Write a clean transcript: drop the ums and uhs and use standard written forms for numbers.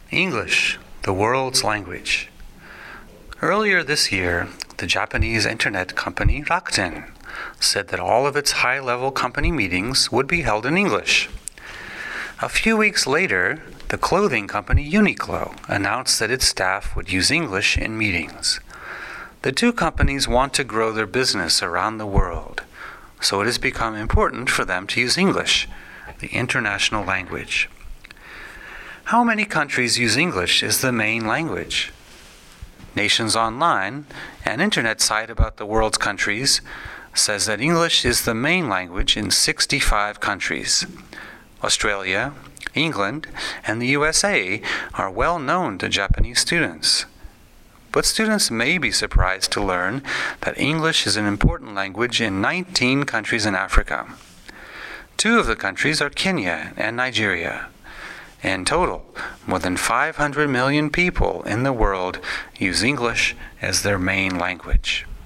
English, the world's language. Earlier this year, the Japanese internet company Rakuten said that all of its high-level company meetings would be held in English. A few weeks later, the clothing company Uniqlo announced that its staff would use English in meetings. The two companies want to grow their business around the world, so it has become important for them to use English, the international language. How many countries use English as the main language? Nations Online, an internet site about the world's countries, says that English is the main language in 65 countries. Australia, England, and the USA are well known to Japanese students. But students may be surprised to learn that English is an important language in 19 countries in Africa. 2 of the countries are Kenya and Nigeria. In total, more than 500 million people in the world use English as their main language.